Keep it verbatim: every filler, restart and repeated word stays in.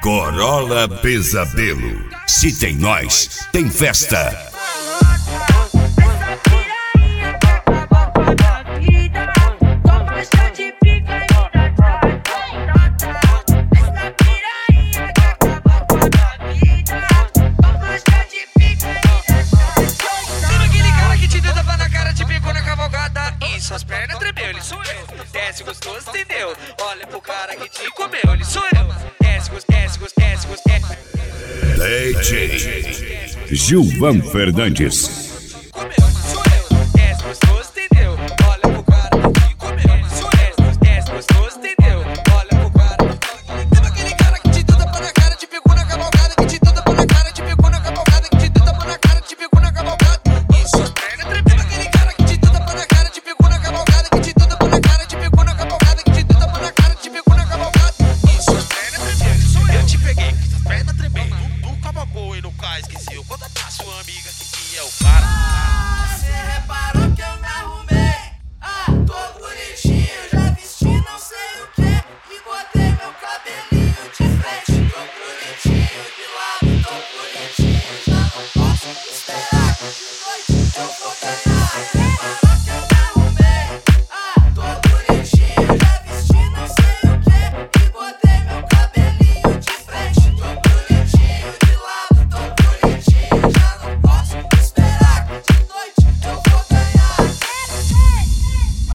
Corolla Pesadelo. Se tem nós, tem festa. Suas pernas tremeu, ele sou eu. Desce gostoso, entendeu? Olha pro cara que te comeu, ele sou eu. Desce gostoso, desce gostoso, desce gostoso. D J Gilvan Fernandes.